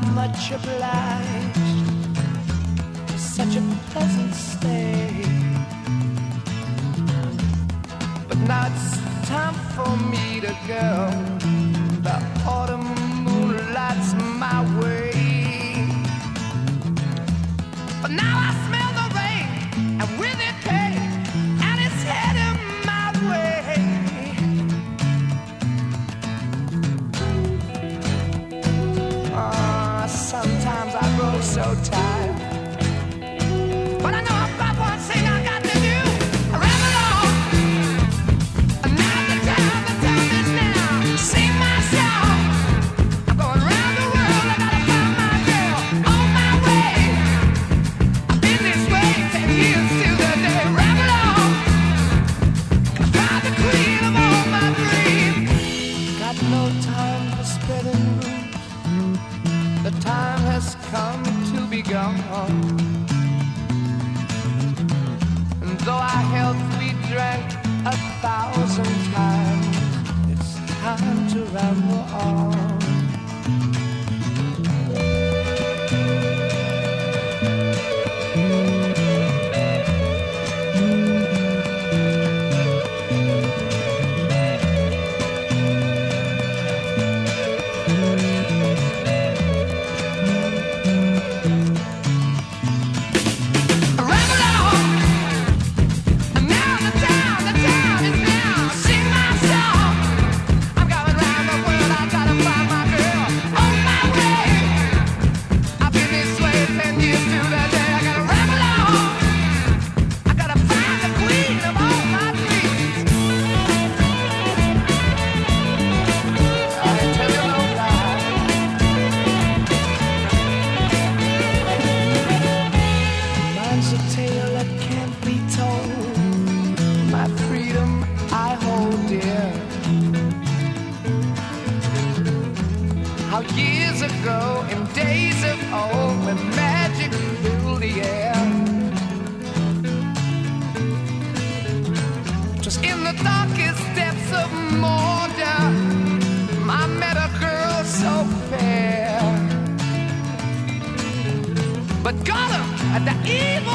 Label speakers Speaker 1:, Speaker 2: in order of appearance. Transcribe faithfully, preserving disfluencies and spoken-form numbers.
Speaker 1: much obliged for such a pleasant stay. But now it's time for me to go. The autumn moonlight's my way. But now I smell the rain, and with it pain, and it's heading my way. Uh, sometimes I grow so tired, but I know I've got one thing I got to do. I ramble on. And now the time, the time is now. Sing my song. I'm going round the world. I gotta find my girl on my way. I've been this way ten years till the day. Ramble on. Find the queen of all my dreams. Got no time for spreading rumors. The time has come to be gone. And though our health we drank a thousand times, it's time to ramble on. Ramble on. And now the time, the time is now. Sing my song. I'm going round the world. I gotta find my girl on my way. I've been this way ten years to the day. I gotta ramble on. I gotta find the queen of all my dreams. I ain't tell you no lie. Mine's a tale that can't be told. My freedom I hold dear. How years ago, in days of old, when magic filled the air, just in the darkest depths of Mordor, I met a girl so fair. But Gollum, the evil